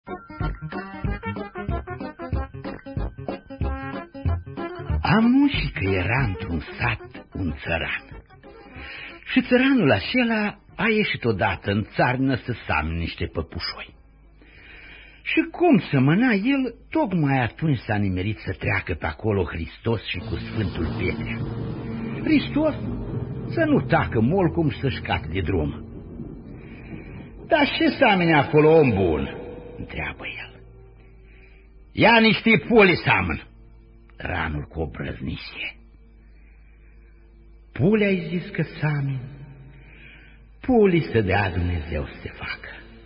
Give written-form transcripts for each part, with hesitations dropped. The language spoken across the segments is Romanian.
Amuși că era într-un sat un țăran. Și țăranul acela a ieșit odată în țarnă să samne niște păpușoi. Și cum să mâna el, tocmai atunci s-a nimerit să treacă pe acolo Hristos și cu Sfântul Petre. Hristos să nu tacă molcum și să-și cate de drum. Dar ce samene acolo, om bun? Întreabă el. Ia niște puli samăn. Ranul cu obrăznicie. Puli ai zis că sameni, puli să dea Dumnezeu să se facă.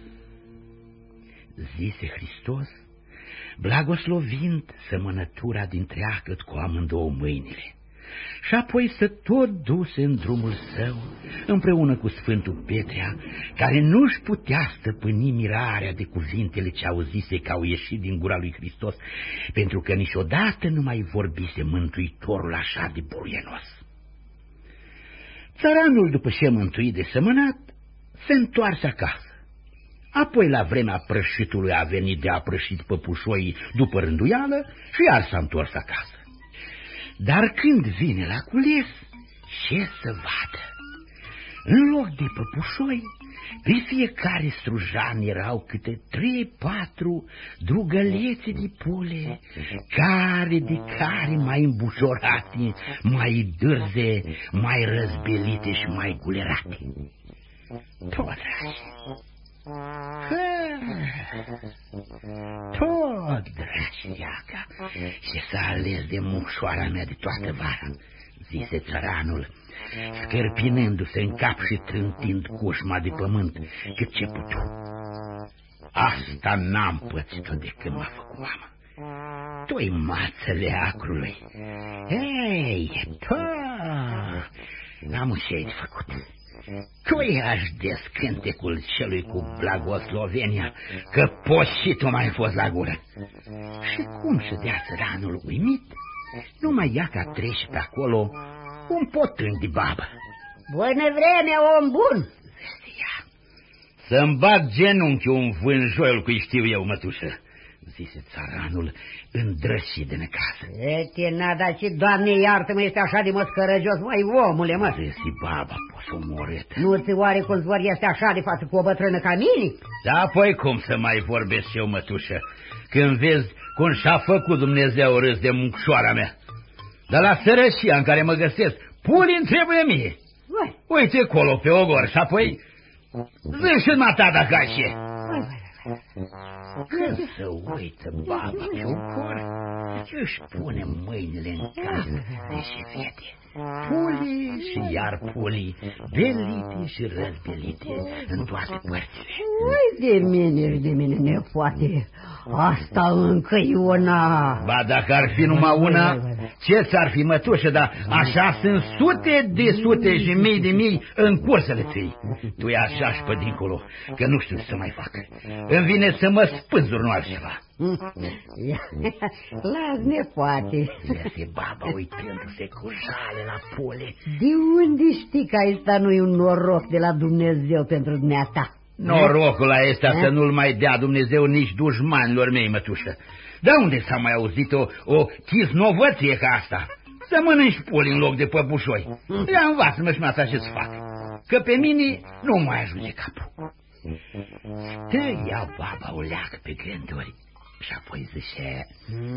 Zise Hristos, blagoslovind sămănătura dintreagă cu amândouă mâinile, și apoi să tot duse în drumul său, împreună cu Sfântul Petrea, care nu-și putea stăpâni mirarea de cuvintele ce auzise că au ieșit din gura lui Hristos, pentru că niciodată nu mai vorbise Mântuitorul așa de buruienos. Țăranul, după ce mântuit de sămânat, se întoarse acasă. Apoi, la vremea prășitului, a venit de a prășit păpușoii după rânduială și iar s-a întors acasă. Dar când vine la cules, ce să vadă? În loc de păpușoi, pe fiecare strujan erau câte 3-4 drugălețe de pule, care de care mai îmbușorate, mai dârze, mai răzbelite și mai gulerate. Tot, dragi, tot, drăgiaca, ce s-a ales de mușoara mea de toată vara, zise țăranul, scărpinându-se în cap și trântind cușma de pământ cât ce putu. Asta n-am pățit-o de când m-a făcut mama. Tu-i mațele acrului. Ei, n-am ce-i de făcut. Tu-i aș descântecul celui cu blagoslovenia, că poșitul mai fost la gură. Și cum să dea țăranul uimit, numai ia ca treci pe acolo un potân de babă. Bună vreme, om bun! Să-mi bat genunchiul un vânjoiul cu știu eu, mătușă, zise țăranul îndrășit de necasă. Ete, n-a și, Doamne, iartă-mă, este așa de măscărăgios, măi, omule, mă. Zisi baba, poți o moret. Nu-ți oare cum vorbește așa de față cu o bătrână ca mine? Da, apoi cum să mai vorbesc eu, mătușă, când vezi cum și-a făcut Dumnezeu râs de muncșoara mea. Dar la sărășia în care mă găsesc, puli-mi trebuie mie. Uite acolo pe ogor și apoi zâși-mi ta dacă ai ce. Când să uită baba pe ogor, își pune mâinile în cap și vede puli și iar puli, belite și răzbelite în toate părțile. Ui, de mine, nepoate, asta încă e una. Ba, dacă ar fi numai una, ce ți-ar fi, mătușă, dar așa sunt sute și mii de mii în cursele tăi. Tu e așa și pe dincolo, că nu știu ce să mai fac. Îmi vine să mă spânzur, nu altceva. Las, nepoate. Iese baba uitându-se cu jale la pole. De unde știi că ăsta nu e un noroc de la Dumnezeu pentru dumneata? Norocul ăsta să nu-l mai dea Dumnezeu nici dușmanilor mei, mătușă. De unde s-a mai auzit o chisnovăție ca asta? Să mănânci poli în loc de păpușoi. Ia învață-mă și asta ce-ți fac, că pe mine nu mai ajunge capul. Stă ia baba o leacă pe gânduri și apoi zice: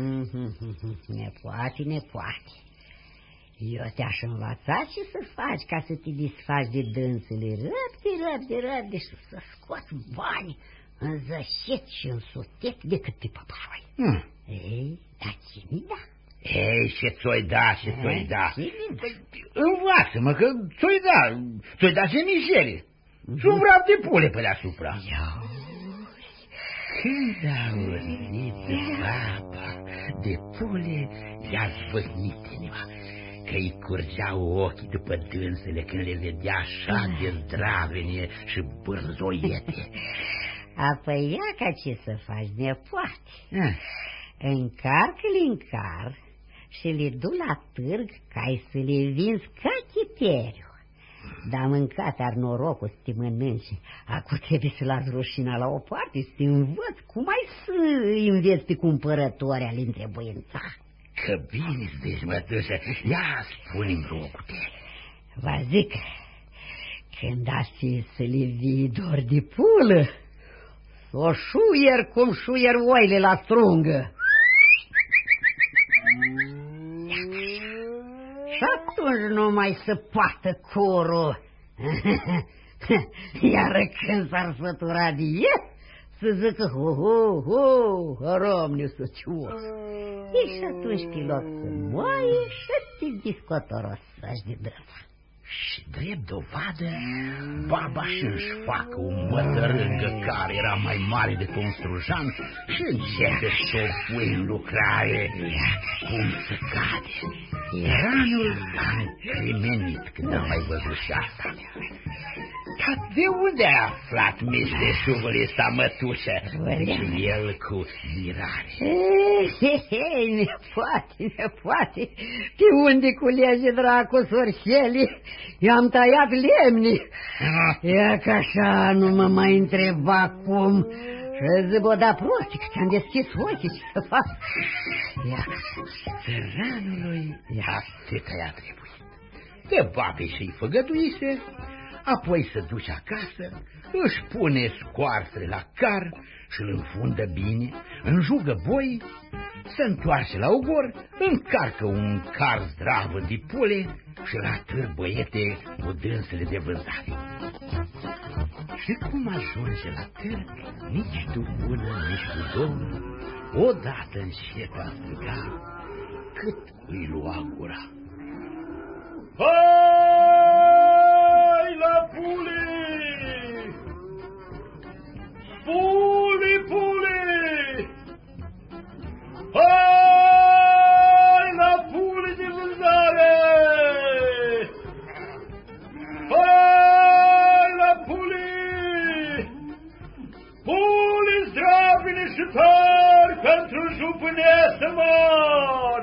Nepoate, eu te-aș învăța ce să faci ca să te disfaci de dânsele răbde și să scoți bani în zășet și în sutet decât pe păpușoi. Ei, dar cine da? Ei, ce ți-o-i da? Învață-mă că ți-o-i da ce mișele și un vrab de pule pe deasupra. Când a auzit baba de pule, i-a zvârnit inima, că-i curgeau ochii după dânsele când le vedea așa de zdravenie și bârzoiete. Apoi ia ca ce să faci, nepoate. Încarcă-le în car și le du la târg ca să le vinzi ca chiteriu. Dar mâncat ar norocul să te mănânci. Acum trebuie să las rușina la o parte, să te învăț cum ai să înveți pe cumpărători al întrebuința. Că bine zici, mătușă, ia spune-mi rogute. Vă zic, când ați să le vii dor de pulă, s-o șuier cum șuier oile la strungă. Și atunci nu mai se poată curul. Iar când s-ar sătura de el, să zică, romne săcios. Și atunci te loc să moaie și te discotorosăși de dânsa. Și drept dovadă, baba și-și facă o mătărângă care era mai mare decât un strujan și începe să o pui în lucrare cum se cade. Ranul a încremenit când am mai văzut și asta. Dar de unde a aflat meșteșugul ăsta, mătușă? Și el cu mirare. Nepoate, pe unde culege dracu sorșelii? I-am tăiat lemnii. Ia că așa nu mă mai întreba cum. Și zic, o da prosti, că ți-am deschis ochii, ce să fac? Ia, țăranului atâta i-a trebuit. De babe și-i făgăduise, apoi se duce acasă, își pune scoarțele la car și îl înfundă bine, înjugă boi, se întoarce la ogor, încarcă un car zdravă de pule și la târ băiete cu dânsele de vânzare. Și cum ajunge la târg, nici tu bună, nici tu domn, odată înșetă a striga, cât îi lua gura. Hai la pule! Pule, pule! Hai la pule de vânzare! Hai la pule! Pule zdravine și tari pentru jupâneasă mari!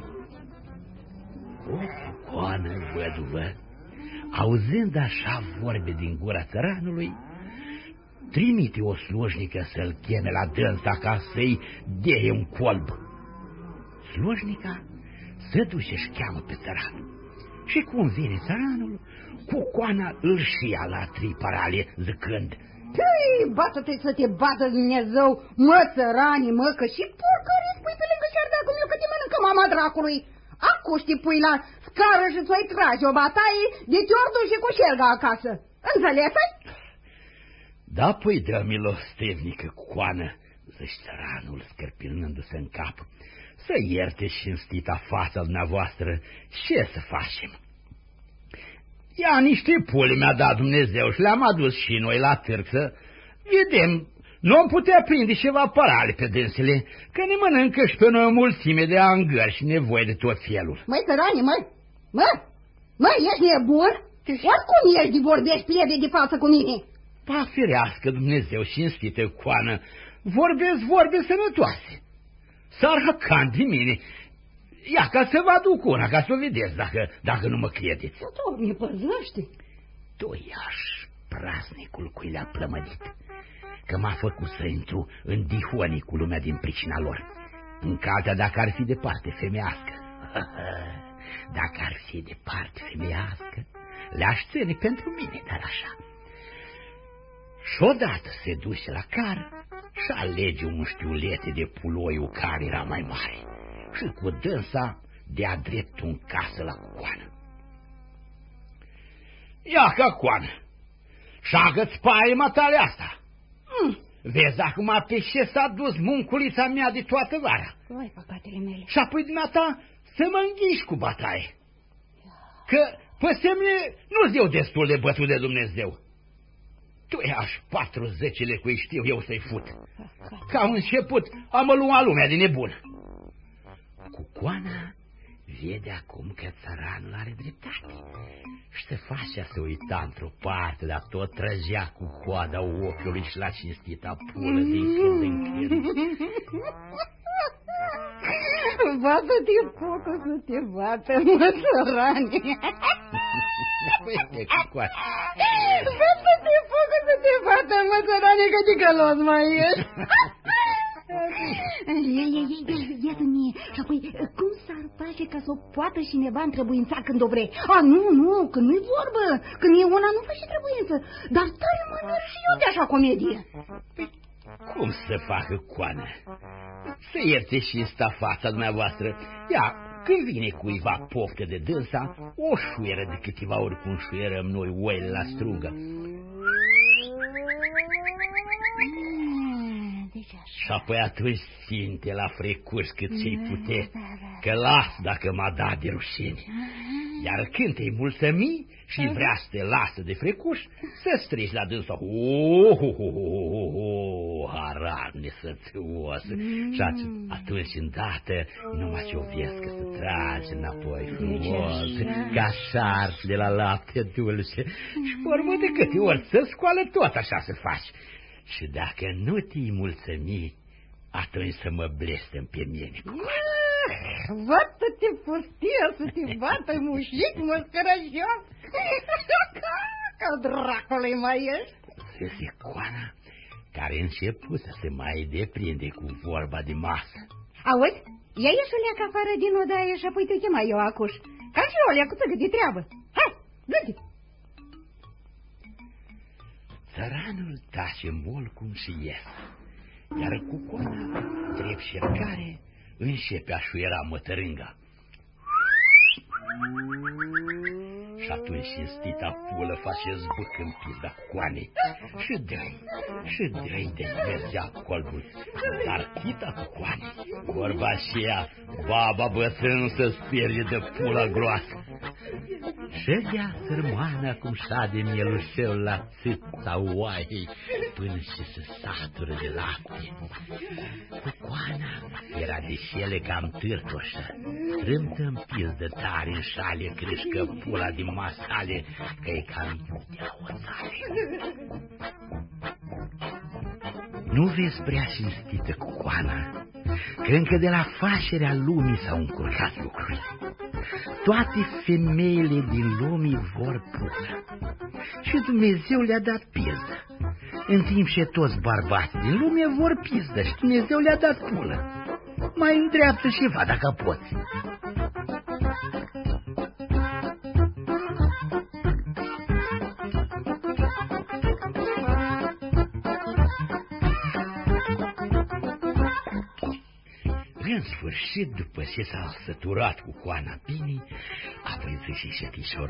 O coană văduvă, auzând așa vorbe din gura țăranului, trimite o slujnică să-l cheme la dânsa ca să-i deie un colb. Slujnica se duce și cheamă pe țăranul. Și cum vine țăranul, cu coana îl șia la trei parale, zicând: bată-te să te bată Dumnezeu, mă țărani, mă, că și porcării spui pe lângă șardacul meu că te mănâncă mama dracului. Acum te pui la scară și ți-o-i trage o bataie de te-ori duce cu șerga acasă. Înțelegi? Da, păi, dă milostevnică coană, zici țăranul, scărpinându-se în cap, să ierte cinstita fața dumneavoastră, ce să facem? Ia niște pule mi-a dat Dumnezeu și le-am adus și noi la târg să vedem, nu am putea prinde ceva parale pe dânsele, că ne mănâncă și pe noi o mulțime de angări și nevoie de tot felul. Măi, țărani, măi, ești nebun? Oricum ești de vorbești pierde de față cu mine? Pa firească Dumnezeu cinstită coană, vorbesc vorbe sănătoase. S-ar hăcan de mine. Ia ca să vă aduc una, ca să o vedeți dacă nu mă credeți. Doamne, păzește! Tu iași praznicul cui le-a plămădit, că m-a făcut să intru în dihonii cu lumea din pricina lor. În caltea dacă ar fi de parte femeiască. Dacă ar fi de parte femeiască, le-aș ține pentru mine, dar așa. Și odată se duce la car și alege un știulete de puloiul care era mai mare și cu dânsa de-a drept un casă la coană. Ia ca coană, șagă-ți paima tale asta. Vezi acum pe ce s-a dus munculița mea de toată vara. Vai, păcatele mele. Și apoi dumneata să mă înghiși cu bataie. Că pe semne nu-ți eu destul de bătut de Dumnezeu. Tu iași 40-le cui știu eu să-i fut. Ca un început am luat lumea din nebun. Cu coana vede acum că țăranul are dreptate și se face să uita într-o parte, dar tot trăgea cu coada ochiului și la cinstita pulă din când în când. Bată-te, focă să te bată, mă, țărani! Uite cu coana. Să-te focă, să te fată, mă, sărane, că ticălos mai ești. Iată-mi, și apoi cum s-ar face ca să o poată cineva întrebuința când o vrei? Nu, când nu-i vorbă, când e una nu face trebuință, dar tare mă merg și eu de așa comedie. Cum să facă coană? Să ierte și sta fața dumneavoastră. Ia, când vine cuiva poftă de dânsa, o șuieră de câteva ori cum șuierăm noi oile la strungă. Și apoi atunci simte la frecuș cât ce-i pute, că las dacă m-a dat de rușine. Iar când te-i mulțămi și vrea să te lasă de frecuș, să strici la dânsa, harar nesățuos. Și atunci îndată numai ce o vezi că se trage înapoi frumos, ca șarp de la lapte dulce. Și formă de câte ori să scoală tot așa să faci. Și dacă nu te-i mulțămi, atunci să mă blestem pe mine cu coana. Văd să te pustie, să te bată mușic, mă scărăjoc. Ca dracului mai ești. Este coana care început să se mai deprinde cu vorba de masă. Auzi, ia ieși o leacă afară din odaie și apoi te chema eu acuș. Ca și o leacă de treabă. Hai, du-te. Țăranul tace mult cum și ies, iar cu coana, drept șercare, începe a șuiera mătărânga. Și atunci cinstita pulă face zbuc în pizda coanei și dă-i de mergea colbul. Dar chita cu coanei, vorba aceea, baba bătrân să sperie de pula groasă. Ședea sărmana cum șade mielușel la țâța oaiei până și se satură de lapte. Cu coana era de șele cam târtoșă, trâmtă în pizdă tare în șale, creșcă pula din masale, că e cam iutea oțare. Nu vezi prea cinstită cu coana, că încă de la facerea lumii s-au încurcat lucruri. Toate femeile din lume vor pulă și Dumnezeu le-a dat pizdă, în timp ce toți bărbații din lume vor pizdă și Dumnezeu le-a dat pulă. Mai îndreaptă ceva dacă poți. În sfârșit, după ce s-a săturat cu coana bine, apoi zice șetișor,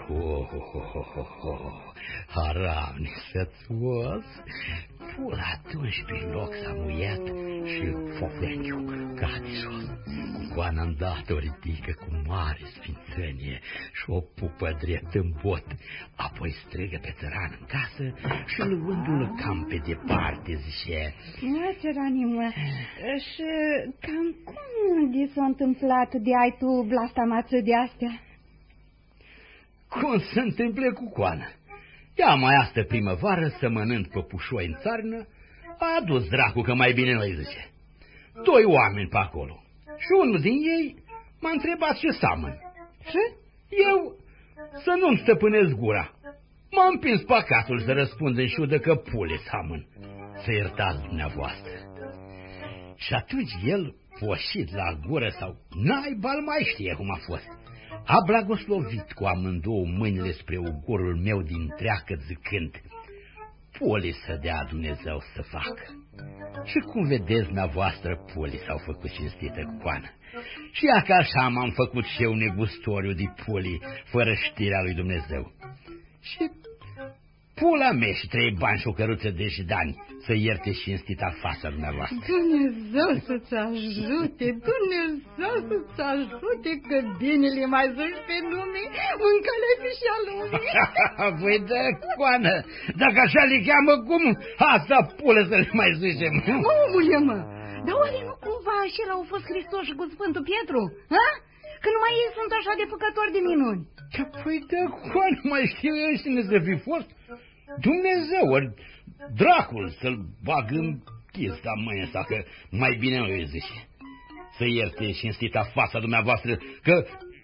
haram nesățuos. Pula atunci pe loc s-a muiat și fofechiu cade jos. Coana îndată o ridică cu mare sfințenie și o pupă drept în bot, apoi strigă pe țăran în casă și luându-l cam pe departe zice: Mă, țăranimă, și cam cum s-a întâmplat de ai tu blastamață de astea? Cum se întâmplă cu coana? Ea mai astă primăvară, sămănând păpușoi în țarnă, a adus dracu că mai bine noi, zice. 2 oameni pe acolo. Și unul din ei m-a întrebat ce seamăn. Și eu să nu-mi stăpânesc gura. M-am împins păcatul să răspund în șudă că pule seamăn. Să iertați dumneavoastră. Și atunci el, poșit la gură sau naiba, mai știe cum a fost, a blagoslovit cu amândouă mâinile spre ugorul meu din treacă zicând: poli să dea Dumnezeu să facă. Și cum vedeți dumneavoastră, poli s-au făcut cinstită cu coană. Și ea că așa m-am făcut și eu negustoriu de poli, fără știrea lui Dumnezeu. Și pula mea și 3 bani și o căruță de jidani să ierte cinstita fața dumneavoastră. Dumnezeu să-ți ajute, Dumnezeu să-ți ajute, că binele mai zici pe lume, mâncă-le și a lumii. Păi da, coană, dacă așa le cheamă, cum asta pulă să le mai zicem? Omule, mă, dar oare nu cumva și au fost Hristos și cu Sfântul Pietru, ha? Că numai ei sunt așa de făcători de minuni. Păi da, coană, mai știu eu cine să fi fost? Dumnezeu, ori dracul să-l bag în chista mâine asta, că mai bine îi zice. Să ierte cinstita fața dumneavoastră, că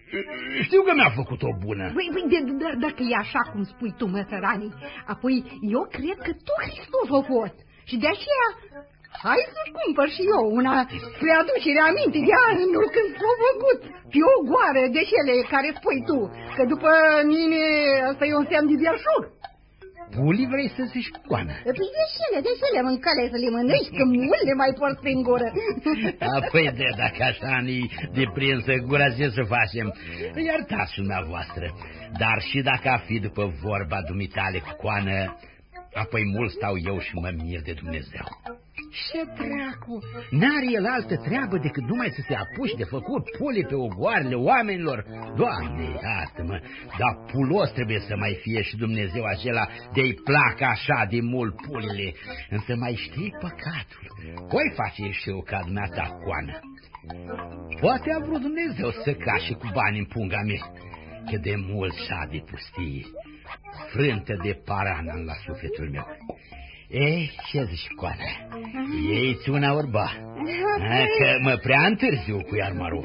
Știu că mi-a făcut o bună. Dacă e așa cum spui tu, măsăranii, apoi eu cred că tu Hristos a fost. Și de aceea, hai să-și cumpăr și eu una spre aducere aminte de anul când s-a făcut pe o goară de cele care spui tu, că după mine ăsta e un semn de belșug. Pulii vrei să zici, Coană? Păi de cele mâncale să le mănânci, că mult le mai porți prin gură. Apoi dacă așa ni-i de prinsă gura, ce să facem? Iertați dumneavoastră, dar și dacă a fi după vorba dumitale cu Coană, apoi mult stau eu și mă mir de Dumnezeu. Ce dracu? N-are el altă treabă decât numai să se apuci de făcut pule pe ogoarele oamenilor? Doamne, iartă-mă, dar pulos trebuie să mai fie și Dumnezeu acela de-i placă așa de mult pulile. Însă mai știi păcatul. Voi face și eu ca dumneata, Coană. Poate a vrut Dumnezeu să cașe cu bani în punga mea, că de mult s-a de pustie, frântă de parana la sufletul meu. Ei, ce zici, Coană? Ei-ți una orba, că mă prea întârziu cu iarmarul.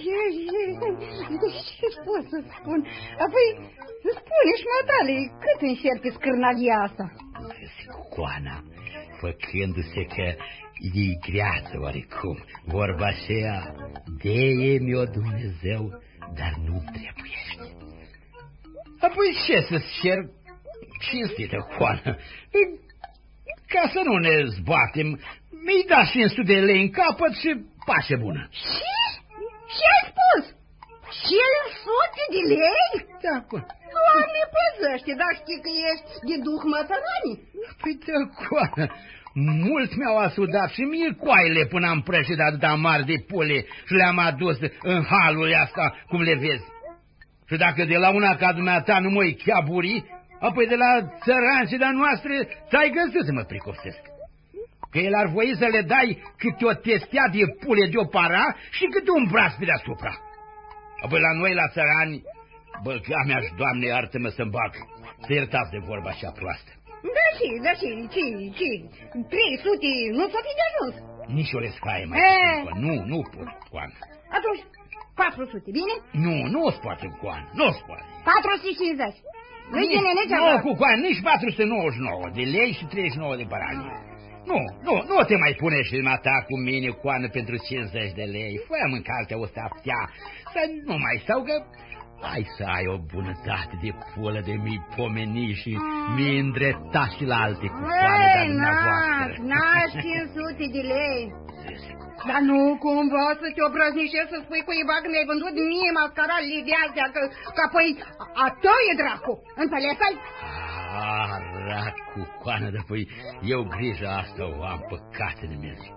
Ce pot să spun? Apoi, spune și matale, cât încerci scârnaghia asta? Zic, Coana, făcându-se că e greață oarecum, vorba aceea, de-e mi-o Dumnezeu, dar nu-mi trebuiește. Apoi ce să-ți cer cinstită, Coană? Ca să nu ne zbatem, mi-i da 500 de lei în capăt și pace bună. Ce ai spus? 500 de lei? Da, Doamne, păzăște, dar știi că ești de duh mătăranii? Păi da, Coană, mulți mi-au asudat și mie coaile până am prășit atâta mari de pule și le-am adus în halul ăsta, cum le vezi. Și dacă de la una ca dumneata nu mă-i chiaburi, apoi de la țăranții de-a noastre ți-ai găsit să mă pricopsesc. Că el ar voi să le dai câte o testea de pule de o para și câte un braț pe deasupra. Apoi la noi, la țărani, băga mea-și, Doamne, iartă-mă să-mi bag, să iertați de vorba așa proastă. Da, ce? 300 nu s-o fi de ajuns. Nici o rescaie mai nu pot, Coană. Atunci, 400, bine? Nu o poate, Coană, nu o poate. 450. Nu, cu Coană, nici 499 de lei și 39 de barani. Nu te mai pune și ta cu mine, Coană, pentru 50 de lei. Fă-mi în cartea o saftea, să nu mai stau, că hai să ai o bunătate de pulă de mi-i pomeni și mi-i îndrepta și la alte cu Coană de-a dumneavoastră. N-aș 500 de lei. Dar nu cumva să te obrăznișești să spui cuiva că mi-ai vândut mie mascaralele de astea, că apoi a tău e dracu, înțelegi? Racu, Coană, dar păi eu grija asta o am, păcatele mele.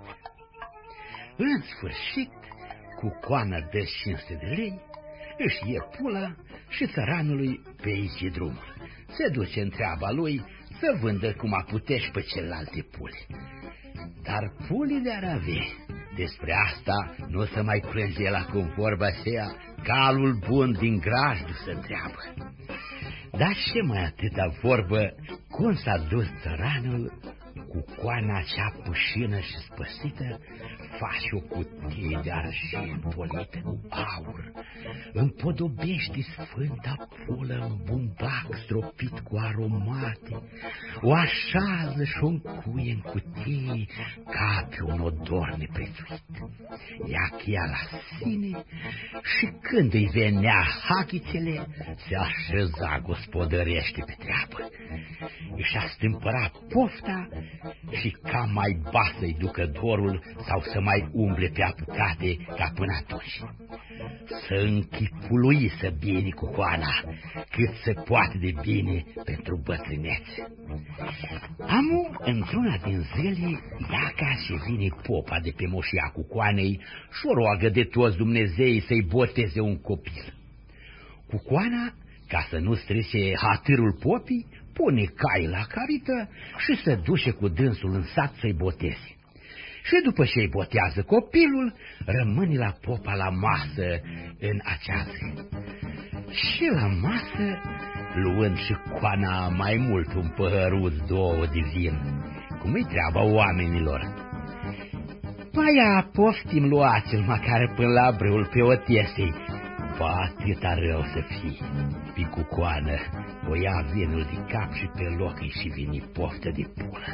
În sfârșit, cu Coană dă 500 de lei, își ie pula și țăranului pe aici drumul. Se duce în treaba lui să vândă cum a putești pe celelalte puli. Dar pulile ar avea. Despre asta nu o să mai plânge el acum, vorba aceea, calul bun din grajdu se întreabă. Dar ce mai atâta vorbă, cum s-a dus țăranul cu Coana cea pușină și spăsită, faci o cutie de argint polită cu aur, împodobește sfânta pulă în bumbac stropit cu aromate, o așează și o încuie în cutie ca pe un odor neprețuit. Ia cheia la sine și când îi venea hachițele, se așeza gospodărește pe treabă. Și-a stâmpărat pofta și ca mai ba să-i ducă dorul sau să mai umble pe apucate ca până atunci. Să închipuluisă bine cu Coana, cât se poate de bine pentru bătrânețe. Amu, într-una din zile, iaca și vine popa de pe moșia cu Coanei și o roagă de toți Dumnezeii să-i boteze un copil. Cu Coana, ca să nu strice hatârul popii, pune cai la carită și se duce cu dânsul în sat să-i boteze. Și după ce îi botează copilul, rămâne la popa la masă în acea zi. Și la masă, luând și Coana mai mult un păhăruț, 2 de vin, cum-i treaba oamenilor. Mai poftim luați-l măcar până la brâul pe o tiesei, Popa atâta rău să fie. Picucoană o ia vinul de cap și pe loc îi și vine poftă de pulă.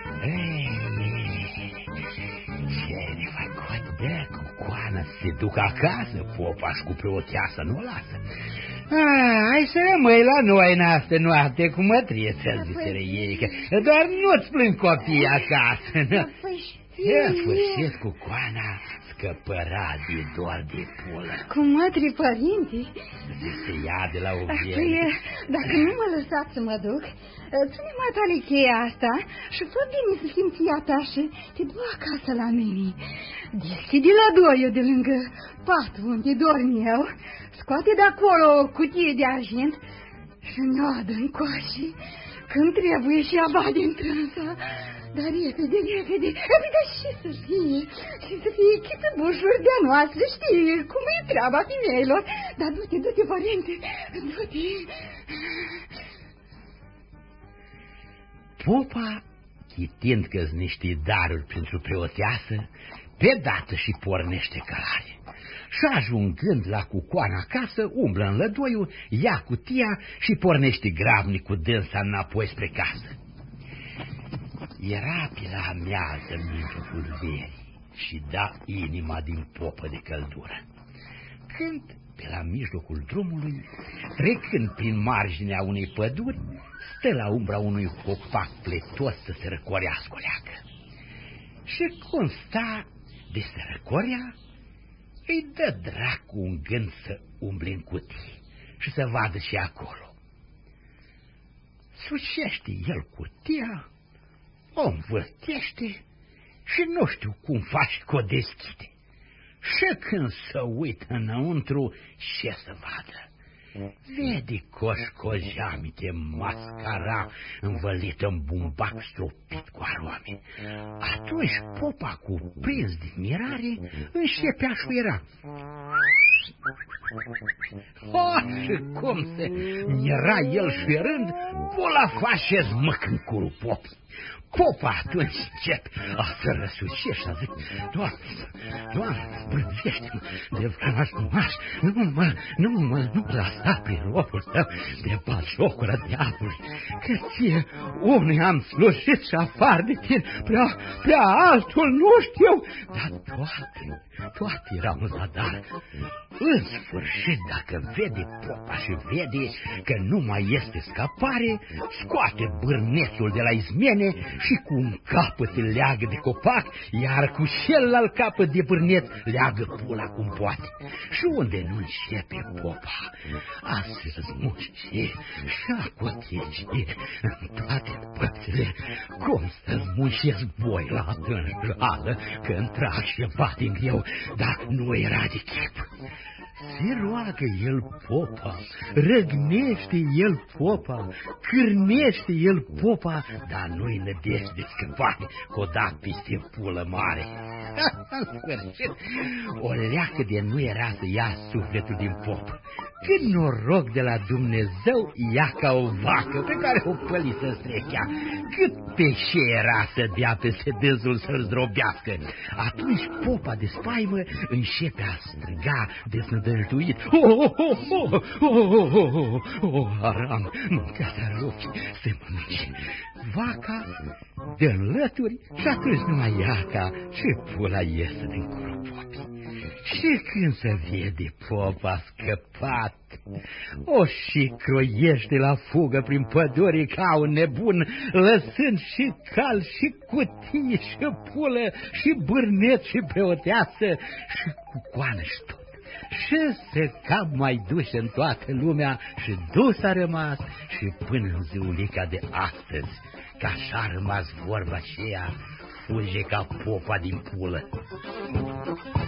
Ce ne făcut? Dă Cucoană să se ducă acasă, Popa și cu preoteasă nu o lasă. Hai să rămâi la noi în astă noapte cu mătrie, să-ți ziseră ei, că doar nu-ți plâng copiii acasă. În sfârșit, Cucoana scăpăra de dor de pulă. Cu mătri, părinte? Se ia de la o vie. Dacă nu mă lăsați să mă duc, ține matale cheia asta și fă bine să simți ea ta și te du acasă la mine. Deschide la doiul de lângă patul unde dorm eu, scoate de acolo o cutie de argint și noadă încoace când trebuie și abade întrânsa. Dar repede, dar și să fie chită bușuri de-a noastră, știi cum e treaba femeilor. Dar du-te, părinte, du-te. Popa, chitind că-s niște daruri pentru preoteasă, pe dată și pornește călare. Și ajungând la Cucoana acasă, umblă în lădoiul, ia cutia și pornește grabnic cu dânsa înapoi spre casă. Era pe la amiază în mijlocul verii și da inima din popă de căldură. Când, pe la mijlocul drumului, trecând prin marginea unei păduri, stă la umbra unui copac pletos să se răcorească o leacă. Și cum sta de se răcorea, îi dă dracu un gând să umble în cutii și să vadă și acolo. Sucește el cutia, o învârtește și nu știu cum faci că o deschide. Și când se uită înăuntru, ce să vadă? Vede coșcojamite mascara învălită în bumbac stropit cu arome. Atunci Popa, cuprins de mirare, începe a șuiera. Și cum se mira el șuierând, pula face zmăc în curul Popii. Popa atunci începe a să răsuce și a zic: Doamne, brânzește-mă de vrăjmaș, nu mă lăsa prin locul tău de batjocură diavolului, că ție unui am slujit și afară de tine, prea altul nu știu, dar toate erau în zadar. În sfârșit, dacă vede Popa și vede că nu mai este scăpare, scoate bârnețul de la izmene și cu un capăt îl leagă de copac, iar cu celălalt capăt de bârneț leagă pula cum poate. Și unde nu începe Popa a se răzmuște și a cotece în toate părțile, cum să zmuncesc boi la tânjală când trag ceva din greu, dar nu era de chip. Se roagă el Popa, răgnește el Popa, cârnește el Popa, dar nu-i nădejde de scăpare, că o dat peste pulă mare. În sfârșit, o leacă de nu era să ia sufletul din Popă. Cât noroc de la Dumnezeu ia ca o vacă pe care o păli să strechea, cât peșe era să dea peste dânsul să-l zdrobească. Atunci Popa de spaimă începe a striga deznădăjduit: Aram, mâncați rupi, se mănânce. Vaca dă lături și atunci numai iaca și pula iese din curul Popii. Și când se vede Popa scăpat, o și croiește la fugă prin pădure ca un nebun, lăsând și cal și cutii și pulă și bârnet și preoteasă și cucoană și tot. Și se cam mai duce în toată lumea și dus a rămas și până în ziulica de astăzi, că așa a rămas vorba aceea, fuge ca Popa din pulă.